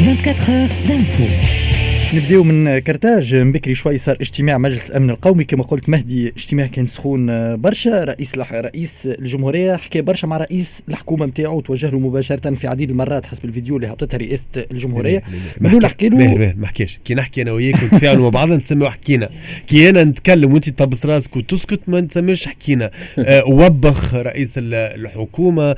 24 heures d'info. نبداو من كرتاج. بكري شوي صار اجتماع مجلس الامن القومي كما قلت مهدي، اجتماع كان سخون برشا. رئيس الجمهوريه حكى برشا مع رئيس الحكومه نتاعو، توجه له مباشره في عديد المرات حسب الفيديو اللي هبطتها رئاسه الجمهوريه. منو حكى له؟ ما حكيش كي نحكي انا وياك ونتفاعلوا مع بعضنا نسميو حكينا، كي انا نتكلم وانت تطبس راسك وتسكت ما نسميوش حكينا. وبخ رئيس الحكومه،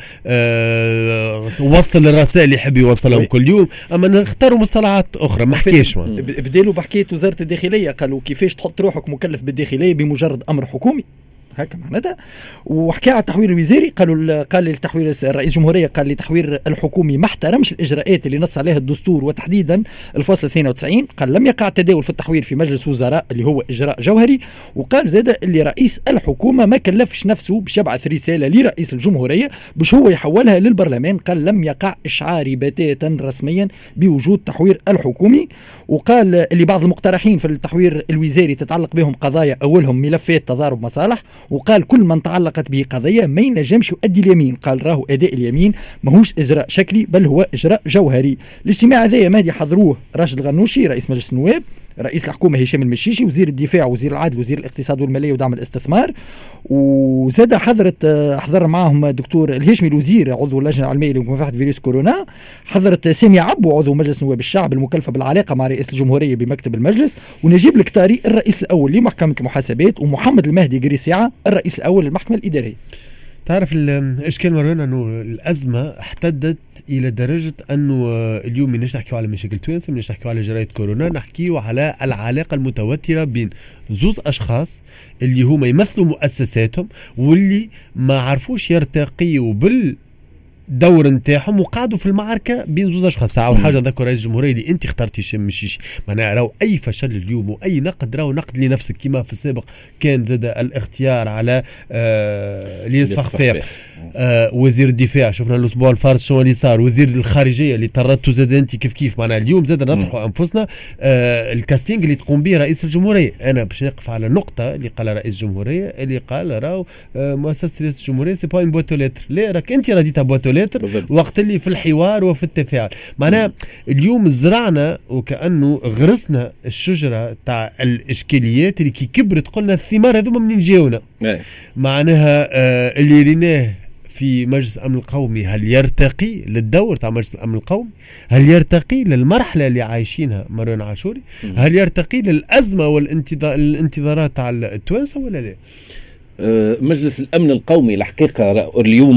وصل الرسائل اللي يحب يوصلهم كل يوم، اما نختاروا مصطلحات اخرى. ما حكيش بدالوا بحكاية وزارة الداخلية، قالوا كيفاش تحط روحك مكلف بالداخلية بمجرد أمر حكومي هكا معناتها. وحكى على التحوير الوزاري، قال التحوير الرئيس الجمهورية قال لتحوير الحكومي ما احترمش الإجراءات اللي نص عليها الدستور وتحديدا الفصل 92. قال لم يقع تداول في التحوير في مجلس وزراء اللي هو إجراء جوهري. وقال زاد اللي رئيس الحكومة ما كلفش نفسه باش يبعث رسالة لرئيس الجمهورية باش هو يحولها للبرلمان. قال لم يقع إشعاري بتاتا رسميا بوجود تحوير الحكومي. وقال اللي بعض المقترحين في التحوير الوزاري تتعلق بهم قضايا أولهم ملفات تضارب مصالح. وقال كل من تعلقت به قضية ما ينجمش يؤدي اليمين. قال راهو أداء اليمين ماهوش إجراء شكلي بل هو إجراء جوهري. الاجتماع هذا مهدي حضروه راشد الغنوشي رئيس مجلس النواب، رئيس الحكومة هشام المشيشي، وزير الدفاع وزير العدل وزير الاقتصاد والمالية ودعم الاستثمار. وزاد حضر معهم دكتور الهاشمي الوزير عضو اللجنة العلمية لمكافحة فيروس كورونا. حضرت سامي عبو عضو مجلس نواب الشعب المكلفة بالعلاقة مع رئيس الجمهورية بمكتب المجلس، ونجيب الكتاري الرئيس الأول لمحكمة المحاسبات، ومحمد المهدي قريسيعة الرئيس الأول للمحكمة الإدارية. تعرف الاشكال مروان انه الازمه احتدت الى درجه انه اليوم مش نحكيو على مشاكل تونس، مش نحكيو على جرايد كورونا، نحكيو على العلاقه المتوتره بين زوز اشخاص اللي هما يمثلوا مؤسساتهم واللي ما عرفوش يرتقيوا دور نتاعهم وقعدوا في المعركه بين زوج اشخاص. اول حاجه ذكر رئيس الجمهوريه اللي انت اخترتي هشام المشيشي، معناها راهو اي فشل اليوم واي نقد راهو نقد لنفسك كما في السابق كان زاد الاختيار على الياس فخفاق. وزير الدفاع شفنا الاسبوع الفارط شنو اللي صار، وزير الخارجيه اللي طردته زاد انت كيف معناها اليوم زاد نطرحوا انفسنا. الكاستينج اللي تقوم به رئيس الجمهوريه، انا باش نقف على النقطه اللي قال رئيس الجمهوريه اللي قال راهو مؤسسه رئيس الجمهوريه سي با ان بوتو لتر. لا راك انت رديتها بوتو وقت اللي في الحوار وفي التفاعل. معناها اليوم زرعنا وكأنه غرسنا الشجرة تاع الإشكاليات اللي كي كبرت قلنا الثمار هذوما منين جاونا. معناها اللي ريناه في مجلس الأمن القومي هل يرتقي للدور تاع مجلس الأمن القومي؟ هل يرتقي للمرحلة اللي عايشينها مروان عاشوري؟ هل يرتقي للأزمة والانتظارات تاع التوانسة ولا لا؟ مجلس الأمن القومي الحقيقة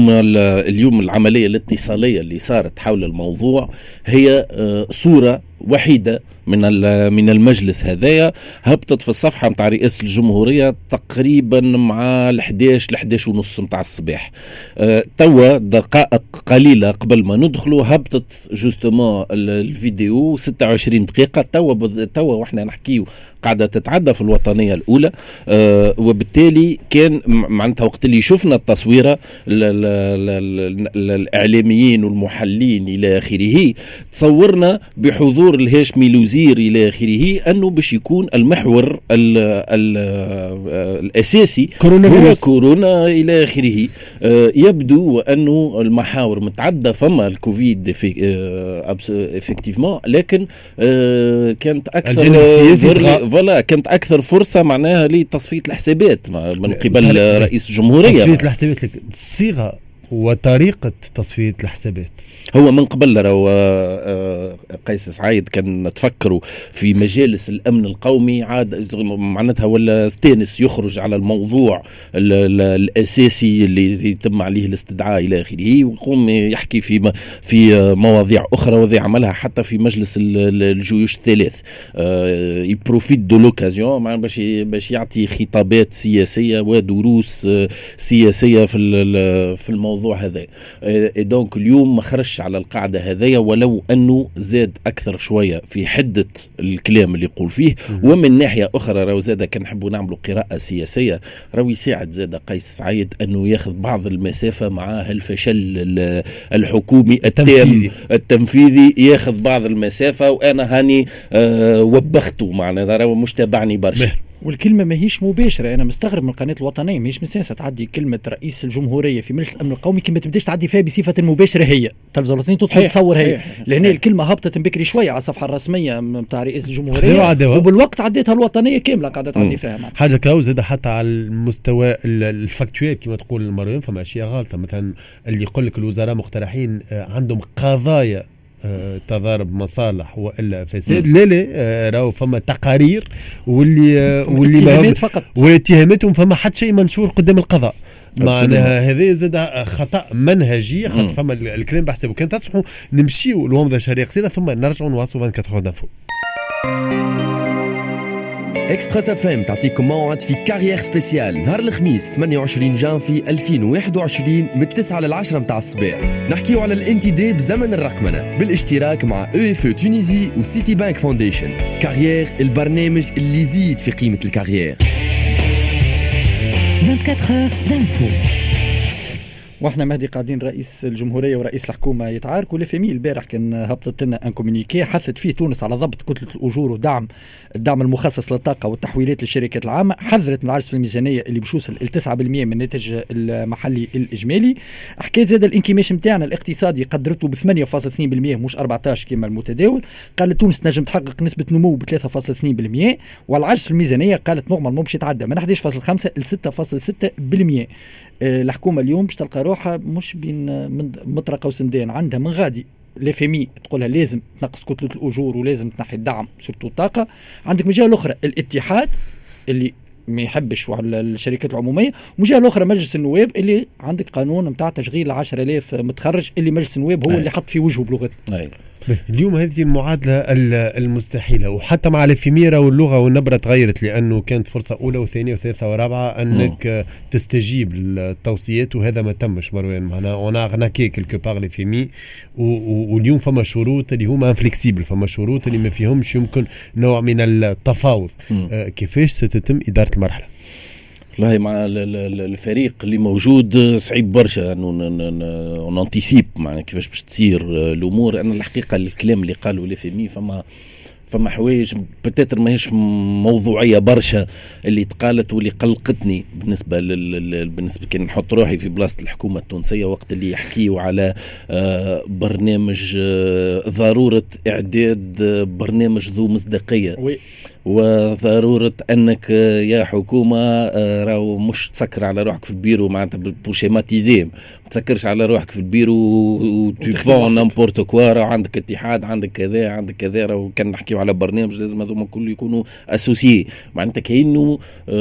اليوم العملية الاتصالية اللي صارت حول الموضوع هي صورة وحيدة من المجلس هذايا هبطت في الصفحة متاع رئاسة الجمهورية تقريبا مع 11 ونص متاع الصباح. توا دقائق قليلة قبل ما ندخلوا هبطت جوستومون الفيديو 26 دقيقة. توا واحنا نحكيو قاعدة تتعدى في الوطنية الأولى. وبالتالي كان معناتها وقت اللي شفنا التصويرة الإعلاميين والمحلين إلى آخره تصورنا بحضور الهاشمي الوزير إلى آخره أنه باش يكون المحور الأساسي هو كورونا إلى آخره. يبدو أنه المحاور متعدة فما الكوفيد افكتيفمون، لكن كانت أكثر كانت أكثر فرصة معناها لتصفية الحسابات من قبل رئيس الجمهورية. تصفية الحسابات الصيغة وطريقة تصفية الحسابات هو من قبل قيس سعيد كان تفكروا في مجالس الأمن القومي عاد معناتها ولا ستانس يخرج على الموضوع الأساسي اللي يتم عليه الاستدعاء إلى آخره، ويقوم يحكي في مواضيع أخرى، وذي عملها حتى في مجلس الجيوش الثلاث. يبروفيت دو لوكازيون باش يعطي خطابات سياسية ودروس سياسية في الموضوع هذا. دونك اليوم ما خرجش على القاعدة هذية، ولو أنه زاد أكثر شوية في حدة الكلام اللي يقول فيه. ومن ناحية أخرى راهو زاد كان نحبوا نعملوا قراءة سياسية، راهو يساعد زاد قيس سعيد أنه ياخذ بعض المسافة مع الفشل الحكومي التنفيذي ياخذ بعض المسافة. وأنا هاني وبخته معنا راهو مش تابعني برشا والكلمه ماهيش مباشره. انا مستغرب من القناه الوطنيه، ماهيش مساسه تعدي كلمه رئيس الجمهوريه في مجلس الامن القومي كما تبداش تعدي فيها بصفه مباشره هي التلفزه الوطنيه تدخل تصور هي، لان الكلمه هبطت بكري شويه على الصفحه الرسميه نتاع رئيس الجمهوريه وبالوقت عديتها الوطنيه كامله قاعده تعدي فيها حاجه كاو زاد حتى على المستوى الفاكتوير كما تقول مريم. فما اشياء غلطه مثلا اللي يقول لك الوزراء مقترحين عندهم قضايا تضارب مصالح والا فساد. لا راهو فما تقارير واللي واتهاماتهم فما حتى شيء منشور قدام القضاء. معناها هذا زاد خطا منهجي خاطر فما الكلام بحسابه. كان تسمحوا نمشيو لومضه شهريه قصيره ثم نرجعوا نواصلوا 24 انفو. اكسبريس اف ام تعطيكم موعد في كارير سبيسيال نهار الخميس 28 جانفي 2021 من 9 ل 10 متاع الصباح. نحكيو على الانتداب بزمن الرقمنه بالاشتراك مع اف تونيزي وسيتي بانك فاونديشن. كارير البرنامج اللي يزيد في قيمه الكارير. 24 heures d'info. واحنا مهدي قاعدين رئيس الجمهوريه ورئيس الحكومه يتعاركوا. لفمي البارح كان هبطت لنا ان كومونيكي حثت فيه تونس على ضبط كتله الاجور ودعم الدعم المخصص للطاقه والتحويلات للشركات العامه. حذرت من العجز في الميزانيه اللي بيوصل ل 9% من الناتج المحلي الاجمالي. حكيت زاد الانكماش نتاعنا الاقتصادي قدرته ب 8.2% مش 14 كما المتداول. قالت تونس تنجم تحقق نسبه نمو ب 3.2%، والعجز في الميزانيه قالت نورمال مش يتعدى من 11.5 ل 6.6%. الحكومه اليوم باش تلقى روحها مش بين مطرقه وسندان، عندها من غادي لفمي تقولها لازم تنقص كتله الاجور ولازم تنحي الدعم سورتو الطاقه. عندك من جهه الاخرى الاتحاد اللي ما يحبش الشركات العموميه، ومن جهه الاخرى مجلس النواب اللي عندك قانون نتاع تشغيل 10,000 متخرج اللي مجلس النواب هو اللي حط في وجهه بلغته. اليوم هذه المعادلة المستحيلة، وحتى مع الفيميرا واللغة والنبرة تغيرت، لأنه كانت فرصة أولى وثانية وثالثة ورابعة أنك تستجيب للتوصيات وهذا ما تمش مروان. معنا وانا أغناكي كيلكو باغ لفيمي، واليوم فما شروط اللي هما انفليكسيبل، فما شروط اللي ما فيهمش يمكن نوع من التفاوض. كيفاش ستتم إدارة المرحلة؟ والله مع الفريق اللي موجود صعيب برشا انه نانتيسيب معنا كيفاش باش تصير الامور. انا الحقيقه الكلام اللي قالوا لفمي فما حوايج بتاتر ماهيش موضوعيه برشا اللي تقالت واللي قلقتني بالنسبه كان نحط روحي في بلاصه الحكومه التونسيه وقت اللي يحكيوا على برنامج ضروره اعداد برنامج ذو مصداقيه وضرورة أنك يا حكومة راهو مش تسكر على روحك في البيرو معناتها بوشيماتيزيم، ما تسكرش على روحك في البيرو وتفون نامبورت كوا. راهو عندك اتحاد، عندك كذا عندك كذا. راهو كان نحكيو على برنامج لازم هذوما كله يكونوا اسوسيي، معناتها كأنه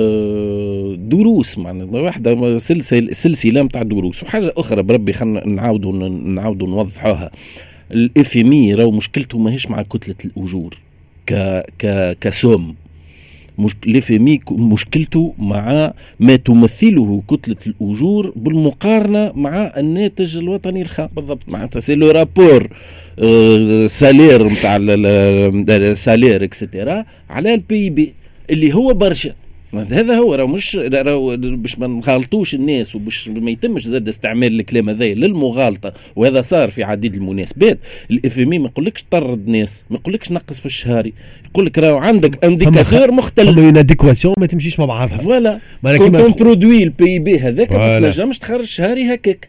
دروس، معناتها واحدة سلسلة متاع دروس. وحاجة أخرى بربي خلنا نعاودوا نوضحوها. الاف ام اي راهو مشكلته ماهيش مع كتلة الأجور كسوم، لفمي مشكلته مع ما تمثله كتلة الأجور بالمقارنة مع الناتج الوطني الخام. بالضبط، معناتها سي لو رابور سالير متاع السالير اكسترا على البي بي اللي هو برشا. هذا هو راه مش باش ما نغلطوش الناس وباش ما يتمش زاد استعمال الكلام هذا للمغالطه، وهذا صار في عديد المناسبات. الاف ام ما يقولكش طرد ناس، ما يقولكش نقص في الشهري، يقولك راه عندك انديكاتور مختلف، فما اون اديكواسيون ما تمشيش مع بعضها. فوالا كون برودوي البي بي هذاك ما تنجمش تخرج شهري هكاك.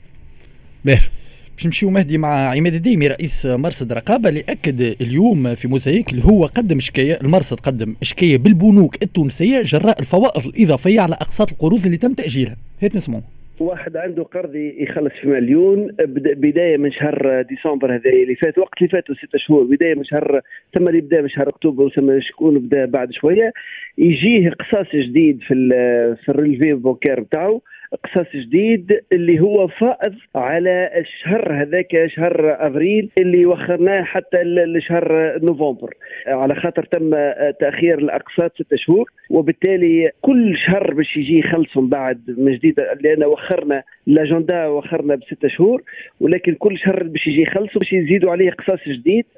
باش نمشيو مهدي مع عماد الديمي رئيس مرصد رقابه اللي اكد اليوم في موزايك اللي هو قدم شكايه، المرصد قدم شكايه بالبنوك التونسيه جراء الفوائد الاضافيه على اقساط القروض اللي تم تاجيلها. هات نسمعوا. واحد عنده قرض يخلص في مليون بدايه من شهر ديسمبر هذا اللي فات، وقت اللي فاتوا 6 شهور، بدايه من شهر ثم اللي بدا من شهر اكتوبر وثم شكون بدا بعد شويه، يجيه قصاص جديد في الريلفي بوكير بتاعه، قصاص جديد اللي هو فائض على الشهر هذاك شهر افريل اللي وخرناه حتى لشهر نوفمبر، على خاطر تم تاخير الاقساط 6 شهور، وبالتالي كل شهر باش يجي يخلصهم بعد من جديد، لان وخرنا لاجندا وخرنا ب6 شهور، ولكن كل شهر باش يجي يخلصوا باش يزيدوا عليه قصاص جديد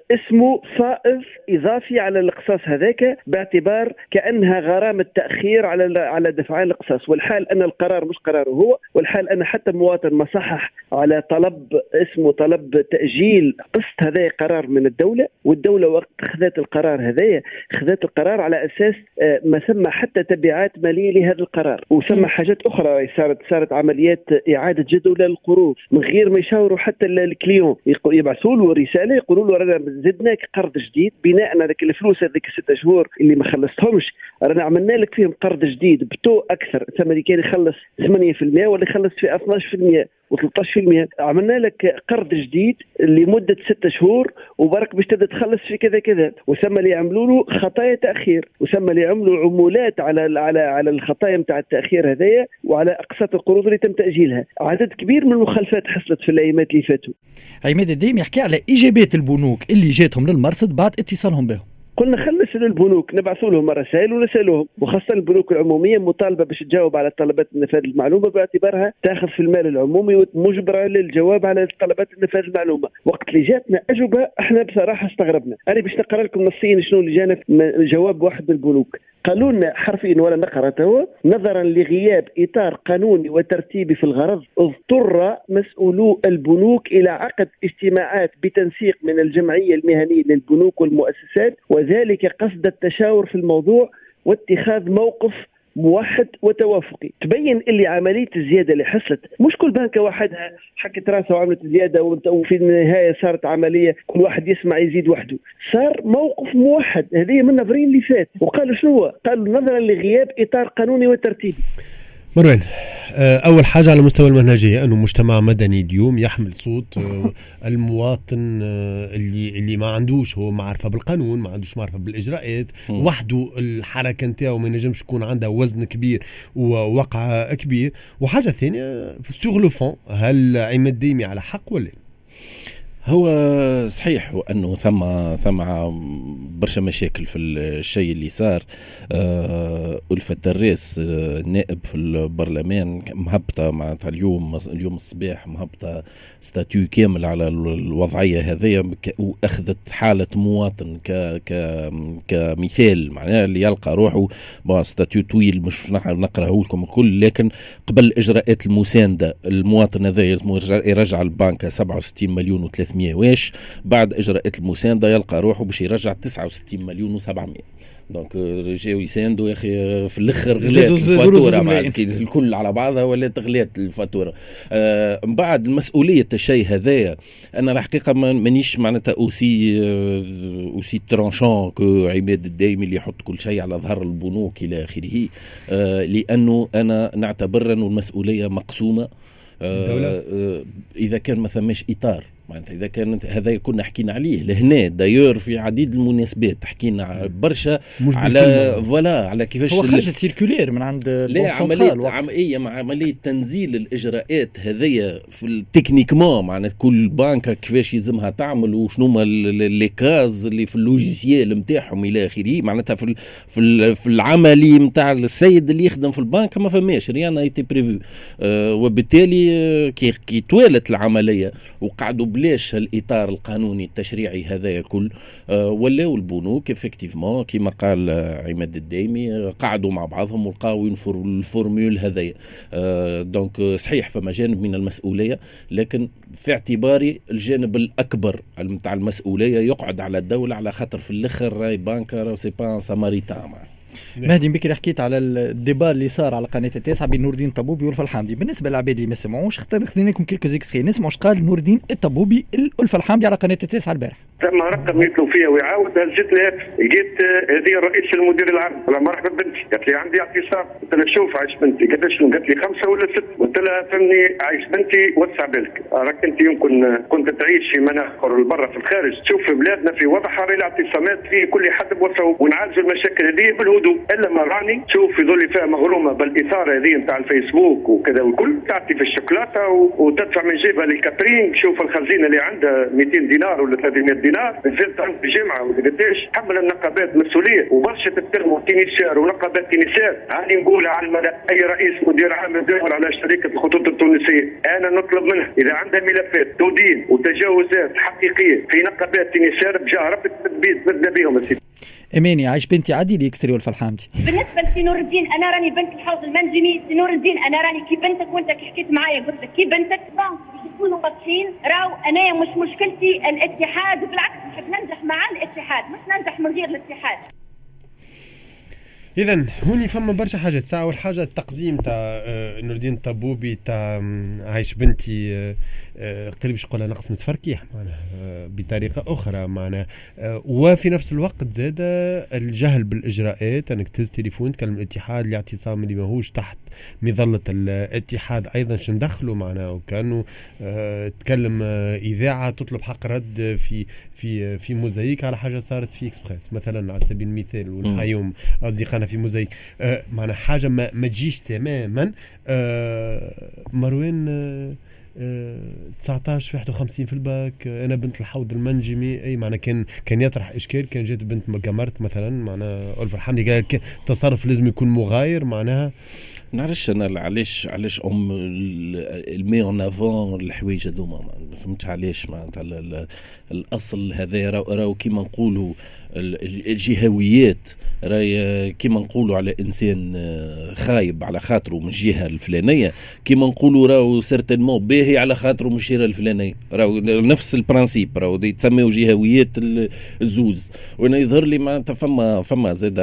اسمه فائض إضافي على القصاص هذاك، باعتبار كأنها غرامة تأخير على دفعان القصاص، والحال أن القرار مش قراره هو، والحال أن حتى المواطن ما صحح على طلب اسمه طلب تأجيل قسط، هذا قرار من الدولة، والدولة وقت خذت القرار هذايا خذت القرار على أساس ما سمى حتى تبعات مالية لهذا القرار، وسمى حاجات أخرى. صارت عمليات إعادة جدول القروض من غير ما يشاوروا حتى الكليون، يبعثوا له رسالة يقولوا له رانا زدناك قرض جديد بناء على الفلوس هذيك 6 شهور اللي ما خلصتهمش، رانا عملنا لك فيهم قرض جديد بتو أكثر، ثم اللي كان يخلص 8% ولا يخلص في 12% و13%، عملنا لك قرض جديد لمدة 6 شهور وبرك باش تبدا تخلص في كذا كذا، وسمى اللي يعملوا له خطايا تأخير، وسمى اللي يعملوا عمولات على الخطايا نتاع التأخير هذايا وعلى أقساط القروض اللي تم تأجيلها. عدد كبير من المخالفات حصلت في الأيامات اللي فاتوا. عماد الديمي يحكي على إيجابيات البنوك اللي جاتهم للمرصد بعد اتصالهم بهم. قلنا خلص للبنوك نبعثوا لهم رسائل ونسألهم، وخاصة البنوك العمومية مطالبة باش تجاوب على طلبات نفاذ المعلومة باعتبارها تاخذ في المال العمومي ومجبرة للجواب على طلبات نفاذ المعلومة. وقت اللي جاتنا أجوبة احنا بصراحة استغربنا. أنا باش نقرأ لكم نصيا شنو اللي جانا جواب واحد من البنوك. قالوا لنا حرفيا ولا نقرأته: نظرا لغياب إطار قانوني وترتيبي في الغرض اضطر مسؤولو البنوك إلى عقد اجتماعات بتنسيق من الجمعية المهنية للبنوك والمؤسسات، وذلك قصد التشاور في الموضوع واتخاذ موقف موحد وتوافقي. تبين اللي عملية الزيادة اللي حصلت مش كل بنكة وحدها حكت راسها وعملت زيادة وفي النهاية صارت عملية كل واحد يسمع يزيد وحده، صار موقف موحد. هذه من أبريل اللي فات، وقالوا شنو؟ قالوا نظرا لغياب إطار قانوني وترتيبي. مروان، أول حاجة على مستوى المنهجية أنه مجتمع مدني اليوم يحمل صوت المواطن اللي ما عندوش هو معرفة بالقانون، ما عندوش معرفة بالإجراءات وحده، الحركة نتاعو ما ينجمش يكون عندها وزن كبير ووقع كبير. وحاجة ثانية سور لو فون، هل عماد الديمي على حق ولا؟ هو صحيح وأنه ثم برشا مشاكل في الشيء اللي صار. ألفة الرئيس نائب في البرلمان مهبطة معناتها اليوم الصباح مهبطة ستاتيو كامل على الوضعية هذه، وأخذت حالة مواطن كمثال معناها اللي يلقى روحه ستاتيو طويل مش نقرأه لكم الكل، لكن قبل إجراءات المساندة المواطن هذا يرجع البنك 67 مليون و300 واش، بعد إجراءات المساندة يلقى روحه باش يرجع 69 مليون و700. دونك جاو يساندوا يا اخي في الاخر غلات الفاتوره بعد الكل على بعضها ولا تغليت الفاتوره. من بعد المسؤوليه الشيء هذايا انا الحقيقه مانيش معناتها اوسي ترانشون كو عماد الديمي اللي يحط كل شيء على ظهر البنوك الى اخره، لانه انا نعتبر انه المسؤوليه مقسومه. اذا كان ما ثماش اطار معناتها، إذا كان هذا كنا حكينا عليه لهنا دايور في عديد المناسبات، حكينا برشا على فوالا على كيفاش هو خرجت سيركولير من عند لا عملية تنزيل الإجراءات هذية في التكنيكمون، معناتها كل بنكة كيفاش يلزمها تعمل وشنو ما لي كاز اللي في اللوجيسيال نتاعهم إلى آخره، معناتها في العملي نتاع السيد اللي يخدم في البنك ما فماش ريان ايتي بريفو. وبالتالي كي توالت العملية وقعدوا بلاش الإطار القانوني التشريعي هذا كل، ولاو البنوك افكتيفمون كما قال عماد الديمي قعدوا مع بعضهم ولقاو ينفروا الفورمول هذايا. دونك صحيح فما جانب من المسؤولية، لكن في اعتباري الجانب الأكبر نتاع المسؤولية يقعد على الدولة، على خاطر في الآخر راي بانكر وسي با ساماريتان. مهدي بكري حكيت على الديبال اللي صار على قناه التاسعه بين نور الدين الطبوبي والفا الحامدي. بالنسبه للعباد اللي ما سمعوش خذينا لكم كيلكو زيكسكي نسمعوا اش قال نور الدين الطبوبي الفا الحامدي على قناه التاسعه البارح. ثم رقم يطلب فيها ويعاود جيت لها لقيت هذه رئيس المدير العام. قال مرحبا بنتي، قالت لي عندي اعتصام. قلت لها شوف عايش بنتي قداش؟ قالت لي 5 ولا 6. قلت لها فهمني عايش بنتي وسع بالك، راك انت يمكن كنت تعيش في مناخ برا في الخارج، تشوف في بلادنا في وضع حري الاعتصامات في كل حد بوصفه ونعالجوا المشاكل هذه بالهدوء. الا ما راني تشوف في ظل فئه مغرومه بالاثاره هذه نتاع الفيسبوك وكذا والكل، تعطي في الشوكولاته وتدفع من جيبها للكاترينج. شوف الخزينه اللي عندها 200 دينار ولا 300 دينار نزلت عند الجامعه وقداش حمل النقابات مسؤوليه وبرشا تتكلموا تينيسير ونقابات تينيسير. هاني نقولها على المدى اي رئيس مدير عام يدور على شركه الخطوط التونسيه انا نطلب منها اذا عندها ملفات تدين وتجاوزات حقيقيه في نقابات تينيسير بجهره التثبيت بدنا بهم. اماني عايش بنتي عادي لي يكسري والفالحامتي. بالنسبه لسي نور الدين انا راني بنت الحوض المنجمي. سي نور الدين انا راني كي بنتك وانت كي حكيت معايا قلت لك كي بنتك باش يكونوا واضحين. راو انايا مش مشكلتي الاتحاد وبالعكس نحب ننجح مع الاتحاد مش ننجح من غير الاتحاد. اذا هوني فما برشا حاجات. ساعه والحاجه التقزيم تاع نور الدين الطبوبي تاع عايش بنتي قال باش يقولها نقص متفركيح معناها بطريقه اخرى معناها. وفي نفس الوقت زاد الجهل بالاجراءات انك تهز تليفون تكلم الاتحاد الاعتصام اللي ماهوش تحت مظله الاتحاد ايضا شو ندخلوا معناها. وكانوا تكلم اذاعه تطلب حق رد في موزايك على حاجه صارت في اكسبريس مثلا على سبيل المثال. ونحيهم اصدقائنا في موزايك معناها حاجه ما تجيش تماما. مروان 19 في 51 في الباك انا بنت الحوض المنجمي اي معنى كان يطرح اشكال. كان جات بنت مقامرت مثلا معناها ألف الحمدي قال التصرف لازم يكون مغاير معناها. نعرفش انا علاش المي اون افون الحوايج هذوما ما فهمتش علاش معناتها الاصل هذا راهو كيما نقولوا الجهويات راهي كيما نقولوا على انسان خايب على خاطره من الجهه الفلانيه كيما نقولوا راهو سيرتينمون باهي على خاطره من الجهه الفلانيه راهو نفس البرانسيب راهو يتسميوا جهويات الزوز. وانا يظهر لي معناتها فما زاد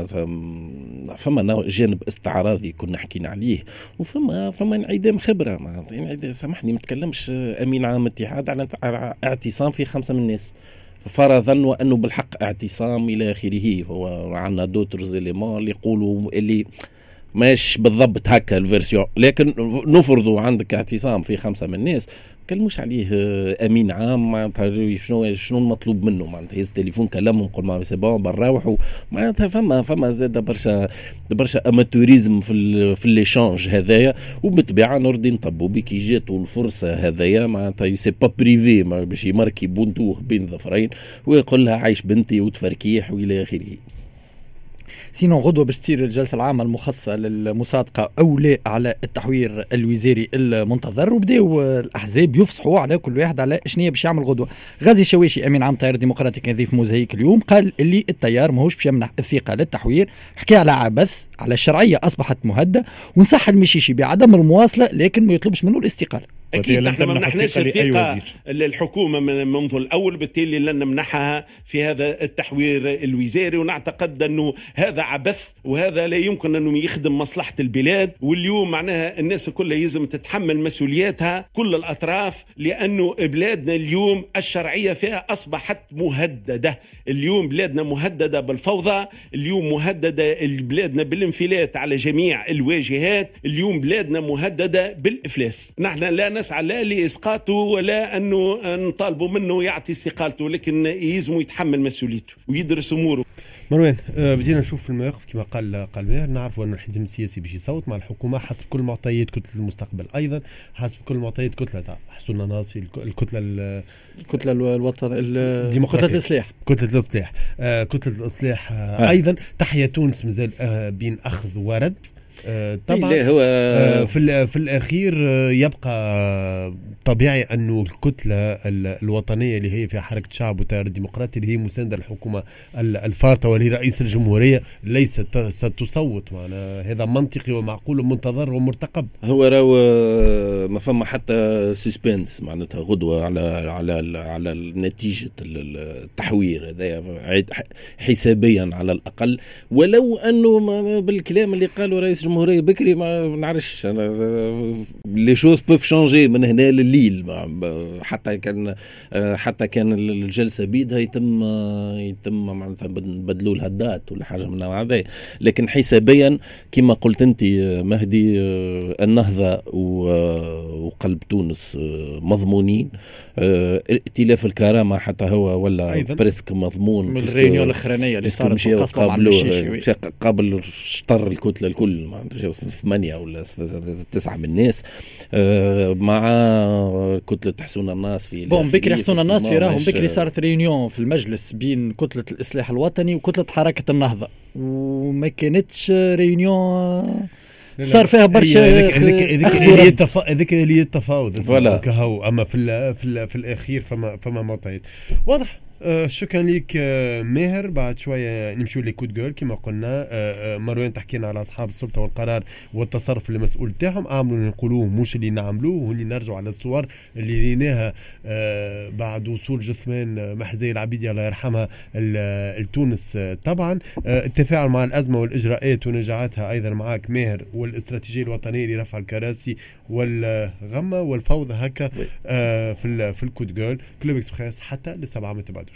فما جانب استعراضي كنا حكينا عليه وفما انعدام خبره معناتها. سامحني ما تكلمش امين عام اتحاد على اعتصام في 5 من الناس فرضا وانه بالحق اعتصام الى اخره. هو عندنا دوترز اليمون اللي يقولوا اللي ماش بالضبط هكا الفيرسيون لكن نفرضوا عندك اعتصام في 5 من الناس كلموش عليه امين عام معناتها شنو المطلوب منه معناتها يهز تليفون كلمهم قول ما سي بون بنروحوا معناتها فما زاد برشا اماتوريزم في الليشانج هذايا. وبالطبيعه نور الدين طبوبي كي جاتو الفرصه هذايا معناتها سي با بريفي باش يماركي بونتوه بين ظفرين ويقول لها عايش بنتي وتفركيح والى اخره. سينو غدوة باش تصير الجلسة العامة المخصصة للمصادقة أو لا على التحوير الوزاري المنتظر وبداو الأحزاب يفصحوا على كل واحد على شنية باش يعمل غدوة. غازي الشواشي أمين عام تيار ديمقراطي كان ضيف موزايك اليوم قال اللي التيار ماهوش باش يمنح الثقة للتحوير. حكى على عبث على الشرعية أصبحت مهدة ونصح المشيشي بعدم المواصلة لكن ما يطلبش منه الاستقالة. أكيد نحن ما منحناش الثقة للحكومة منذ الأول بالتالي لن نمنحها في هذا التحوير الوزاري. ونعتقد أنه هذا عبث وهذا لا يمكن أنه يخدم مصلحة البلاد. واليوم معناها الناس كلها يلزم تتحمل مسؤولياتها كل الأطراف لأنه بلادنا اليوم الشرعية فيها أصبحت مهددة. اليوم بلادنا مهددة بالفوضى. اليوم مهددة بلادنا بالانفلات على جميع الواجهات. اليوم بلادنا مهددة بالإفلاس. نحن لا نسعى لا لإسقاطه ولا أنه نطالبوا منه يعطي استقالته لكن يلزم يتحمل مسؤوليته ويدرس أموره. مروان بدينا نشوف في المواقف كما قال ماهر نعرفوا أن الحزب السياسي باش يصوت مع الحكومة حسب كل معطيات كتلة المستقبل أيضا حسب كل معطيات كتلة تاع حسن ناصي الكتلة الوطن الديمقراطية كتلة الإصلاح أيضا تحيا تونس مازال بين أخذ ورد. طبعا هو في الأخير يبقى طبيعي أنه الكتلة الوطنية اللي هي فيها حركة شعب وتيار الديمقراطي اللي هي مساندة الحكومة الفارطة واللي رئيس الجمهورية ليست ستصوت معنا. هذا منطقي ومعقول ومنتظر ومرتقب. هو راو ما فما حتى سسبنس معناتها غدوة على نتيجة التحوير هذا حسابيا على الأقل ولو أنه بالكلام اللي قاله رئيس الجمهورية بكري ما نعرفش لي شوز بوف شانجي من هنا لليل. حتى كان الجلسة بيدها يتم معناتها بدلوا لها الدات ولا حاجة من النوع هذا. لكن حسابيا كما قلت انت مهدي النهضة وقلب تونس مضمونين. ائتلاف الكرامة حتى هو ولا بريسك مضمون من الريونيون الاخرانية اللي صارت قابل شطر الكتلة الكل جاو 8 ولا 9 من الناس مع كتلة حسون الناس في بكري حسون الناس في راهم بكري صارت ريونيون في المجلس بين كتلة الإصلاح الوطني وكتلة حركة النهضة وما كانتش ريونيون صار فيها برشا هذيك اللي التفاوض كهو اما في الاخير فما معطيات واضح. شكرا لك ماهر. بعد شويه نمشوا لكود جول كما قلنا. مروان تحكينا على اصحاب السلطه والقرار والتصرف اللي مسؤول تاعهم عملوا اللي نقولوه مش اللي نعملوه. وهني نرجع على الصور اللي ليناها بعد وصول جثمان محزي العبيدي الله يرحمها لتونس. طبعا التفاعل مع الازمه والاجراءات ونجاعاتها ايضا معاك ماهر والاستراتيجيه الوطنيه لرفع الكراسي والغمه والفوضى هكا في الكود جول. كلوب اكسبريس حتى ل7 ما تبعدوش.